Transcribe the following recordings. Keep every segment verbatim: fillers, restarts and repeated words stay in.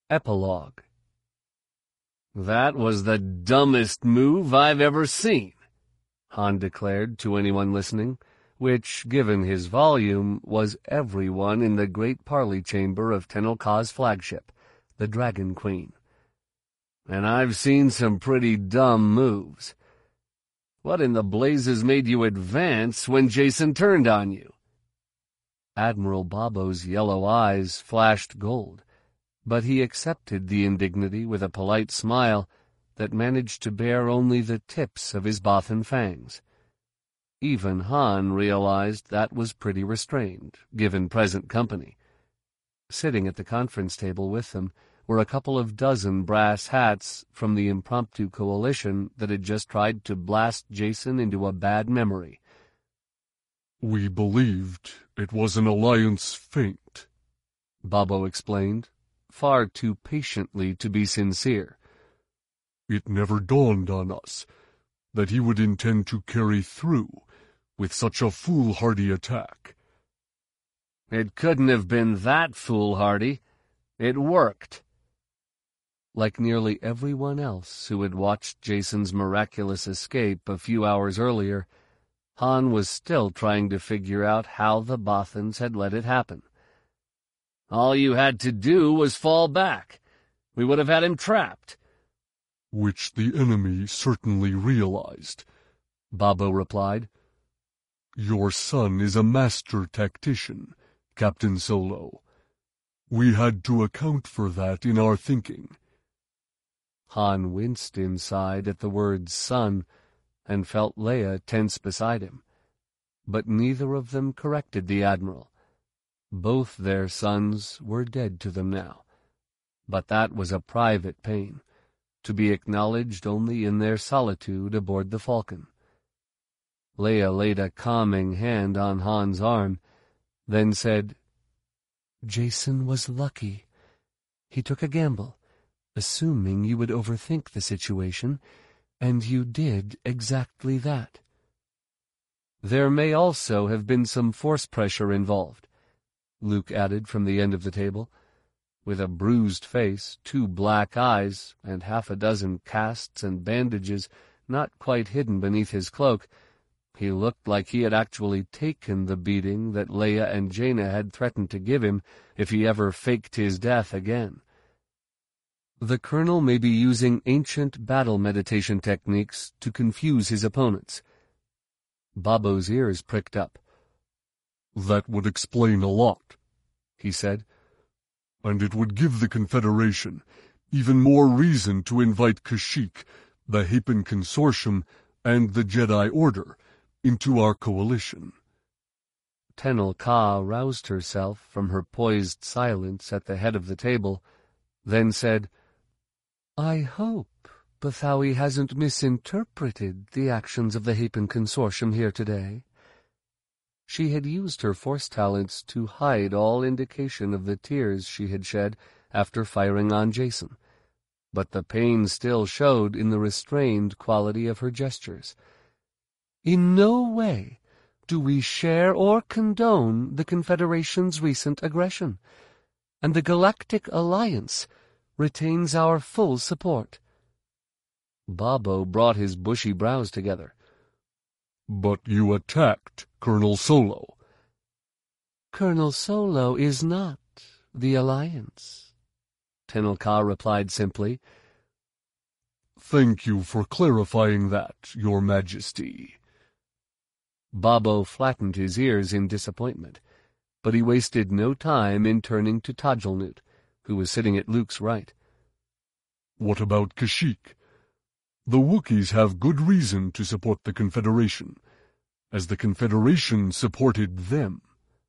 Epilogue. "That was the dumbest move I've ever seen," Han declared to anyone listening, which, given his volume, was everyone in the great parley chamber of Tenel Ka's flagship, the Dragon Queen. "And I've seen some pretty dumb moves. What in the blazes made you advance when Jacen turned on you?" Admiral Babo's yellow eyes flashed gold, but he accepted the indignity with a polite smile that managed to bear only the tips of his Bothan fangs. Even Han realized that was pretty restrained, given present company. Sitting at the conference table with them were a couple of dozen brass hats from the impromptu coalition that had just tried to blast Jacen into a bad memory. "We believed it was an alliance feint," Babo explained, far too patiently to be sincere. "It never dawned on us that he would intend to carry through with such a foolhardy attack." "It couldn't have been that foolhardy. It worked." Like nearly everyone else who had watched Jacen's miraculous escape a few hours earlier, Han was still trying to figure out how the Bothans had let it happen. "All you had to do was fall back. We would have had him trapped." "Which the enemy certainly realized," Babo replied. "Your son is a master tactician, Captain Solo. We had to account for that in our thinking." Han winced inside at the word son and felt Leia tense beside him. But neither of them corrected the Admiral. Both their sons were dead to them now. But that was a private pain, to be acknowledged only in their solitude aboard the Falcon. Leia laid a calming hand on Han's arm, then said, "Jacen was lucky. He took a gamble, assuming you would overthink the situation, and you did exactly that." "There may also have been some force pressure involved," Luke added from the end of the table. With a bruised face, two black eyes, and half a dozen casts and bandages not quite hidden beneath his cloak, he looked like he had actually taken the beating that Leia and Jaina had threatened to give him if he ever faked his death again. "The Colonel may be using ancient battle meditation techniques to confuse his opponents." Babo's ears pricked up. "That would explain a lot," he said. "And it would give the Confederation even more reason to invite Kashyyyk, the Hapan Consortium, and the Jedi Order into our coalition." Tenel Ka roused herself from her poised silence at the head of the table, then said, "I hope Bathory hasn't misinterpreted the actions of the Hapan Consortium here today." She had used her force talents to hide all indication of the tears she had shed after firing on Jacen, but the pain still showed in the restrained quality of her gestures. "In no way do we share or condone the Confederation's recent aggression, and the Galactic Alliance retains our full support." Babo brought his bushy brows together. "But you attacked Colonel Solo." "Colonel Solo is not the Alliance," Tenel Ka replied simply. "Thank you for clarifying that, Your Majesty." Babo flattened his ears in disappointment, but he wasted no time in turning to Tajlnut, who was sitting at Luke's right. "What about Kashyyyk? The Wookiees have good reason to support the Confederation, as the Confederation supported them."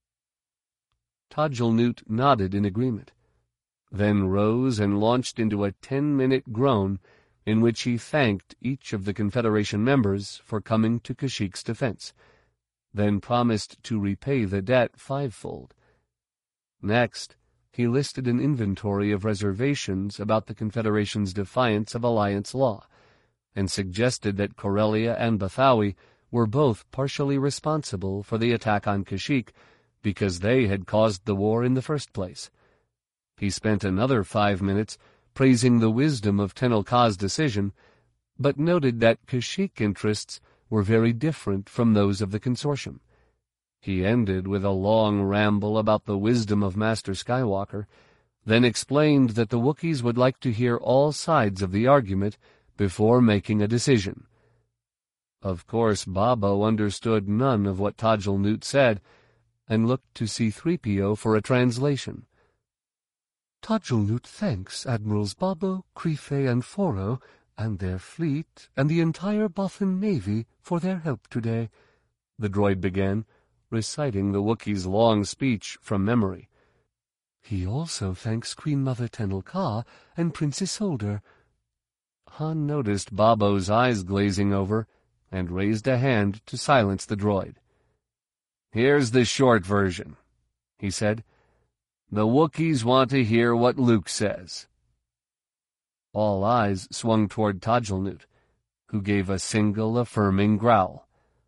Tajlnut nodded in agreement, then rose and launched into a ten-minute groan in which he thanked each of the Confederation members for coming to Kashyyyk's defense, then promised to repay the debt fivefold. Next, he listed an inventory of reservations about the Confederation's defiance of Alliance law, and suggested that Corellia and Bathory were both partially responsible for the attack on Kashyyyk because they had caused the war in the first place. He spent another five minutes praising the wisdom of Tenel Ka's decision, but noted that Kashyyyk interests were very different from those of the consortium. He ended with a long ramble about the wisdom of Master Skywalker, then explained that the Wookiees would like to hear all sides of the argument before making a decision. Of course, Babo understood none of what Tajal Newt said, and looked to C three P O for a translation. Tajal Newt thanks Admirals Babo, Kreefeh, and Foro, and their fleet, and the entire Bothan Navy for their help today, the droid began, reciting the Wookiee's long speech from memory. He also thanks Queen Mother Tenel Ka and Princess Isolde. Han noticed Babo's eyes glazing over, and raised a hand to silence the droid. "Here's the short version," he said. "The Wookiees want to hear what Luke says." All eyes swung toward Tajal Newt, who gave a single affirming growl.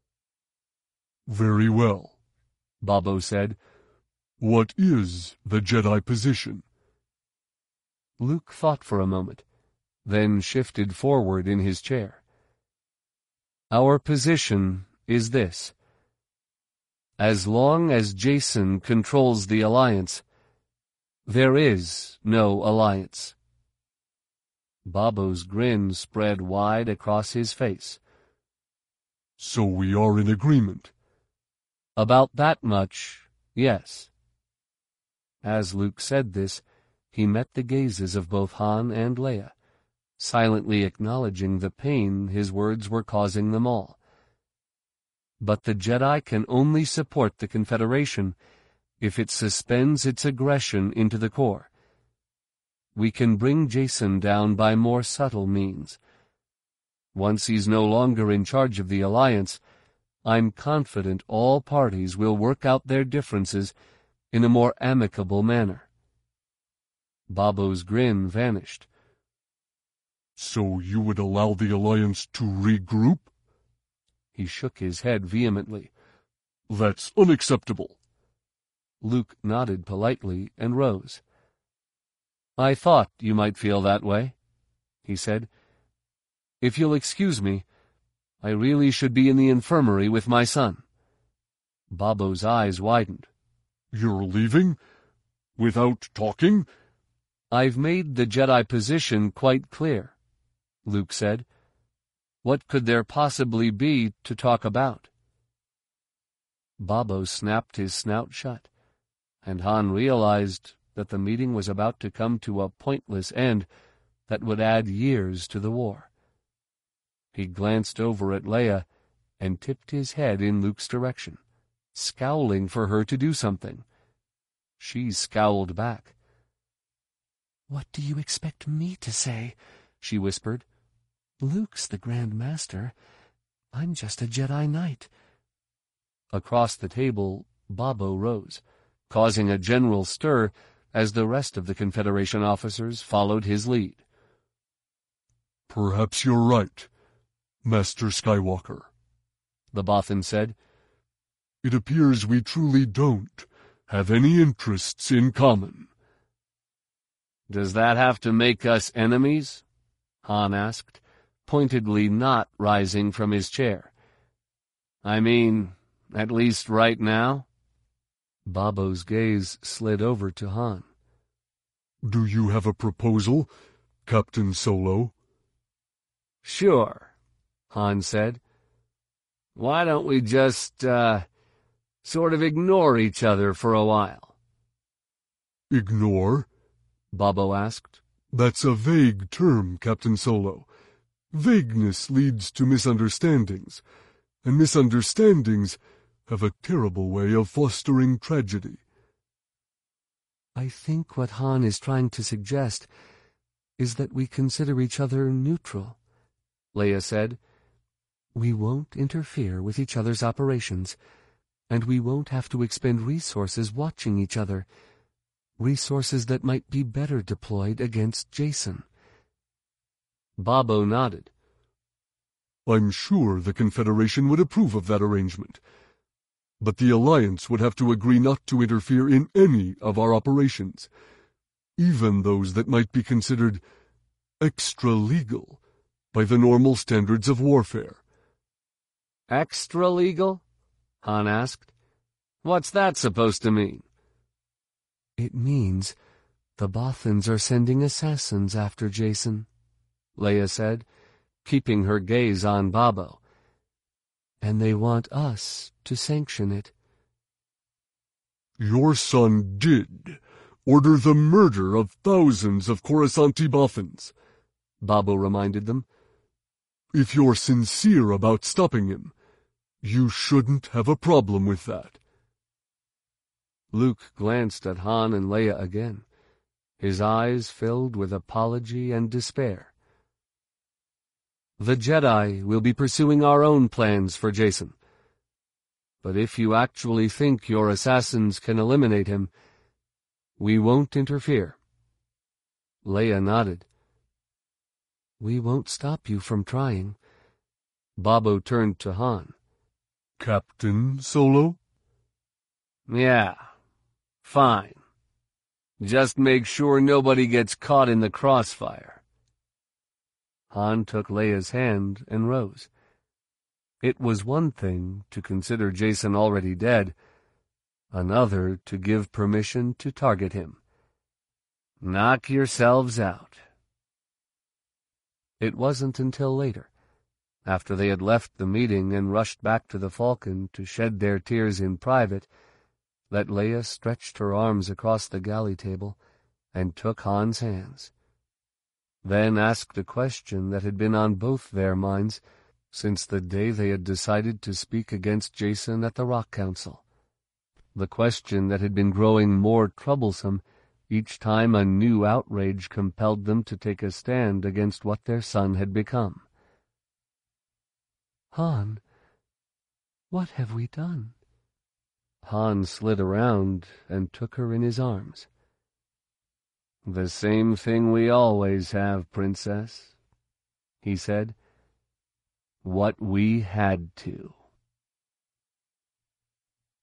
"Very well," Babo said. "What is the Jedi position?" Luke thought for a moment, then shifted forward in his chair. "Our position is this. As long as Jacen controls the Alliance, there is no Alliance." Babo's grin spread wide across his face. "So we are in agreement?" "About that much, yes." As Luke said this, he met the gazes of both Han and Leia, silently acknowledging the pain his words were causing them all. But the Jedi can only support the Confederation if it suspends its aggression into the core. We can bring Jacen down by more subtle means. Once he's no longer in charge of the Alliance, I'm confident all parties will work out their differences in a more amicable manner. Babo's grin vanished. "So you would allow the Alliance to regroup?" He shook his head vehemently. "That's unacceptable." Luke nodded politely and rose. "I thought you might feel that way," he said. "If you'll excuse me, I really should be in the infirmary with my son." Babo's eyes widened. "You're leaving? Without talking?" "I've made the Jedi position quite clear," Luke said. "What could there possibly be to talk about?" Babo snapped his snout shut, and Han realized that the meeting was about to come to a pointless end that would add years to the war. He glanced over at Leia and tipped his head in Luke's direction, scowling for her to do something. She scowled back. "What do you expect me to say?" she whispered. "Luke's the Grand Master. I'm just a Jedi Knight." Across the table, Babo rose, causing a general stir as the rest of the Confederation officers followed his lead. "Perhaps you're right, Master Skywalker," the Bothan said. "It appears we truly don't have any interests in common." "Does that have to make us enemies?" Han asked, pointedly not rising from his chair. "I mean, at least right now?" Babo's gaze slid over to Han. "Do you have a proposal, Captain Solo?" "Sure," Han said. "Why don't we just, uh, sort of ignore each other for a while?" "Ignore?" Babo asked. "That's a vague term, Captain Solo. Vagueness leads to misunderstandings, and misunderstandings have a terrible way of fostering tragedy." "I think what Han is trying to suggest is that we consider each other neutral," Leia said. "We won't interfere with each other's operations, and we won't have to expend resources watching each other, resources that might be better deployed against Jacen." Babo nodded. "I'm sure the Confederation would approve of that arrangement. But the Alliance would have to agree not to interfere in any of our operations. even those that might be considered extra-legal by the normal standards of warfare. Extra-legal? Han asked. What's that supposed to mean? It means the Bothans are sending assassins after Jacen, Leia said, keeping her gaze on Babbo. And they want us to sanction it. Your son did order the murder of thousands of Coruscanti Bothans, Babbo reminded them. If you're sincere about stopping him, you shouldn't have a problem with that. Luke glanced at Han and Leia again, his eyes filled with apology and despair. The Jedi will be pursuing our own plans for Jacen. But if you actually think your assassins can eliminate him, we won't interfere. Leia nodded. We won't stop you from trying. Babbo turned to Han. Captain Solo? Yeah, fine. Just make sure nobody gets caught in the crossfire. Han took Leia's hand and rose. It was one thing to consider Jacen already dead, another to give permission to target him. Knock yourselves out. It wasn't until later, after they had left the meeting and rushed back to the Falcon to shed their tears in private, that Leia stretched her arms across the galley table and took Han's hands. Then asked a question that had been on both their minds since the day they had decided to speak against Jacen at the Rock Council. The question that had been growing more troublesome each time a new outrage compelled them to take a stand against what their son had become. Han, what have we done? Han slid around and took her in his arms. The same thing we always have, Princess, he said. What we had to.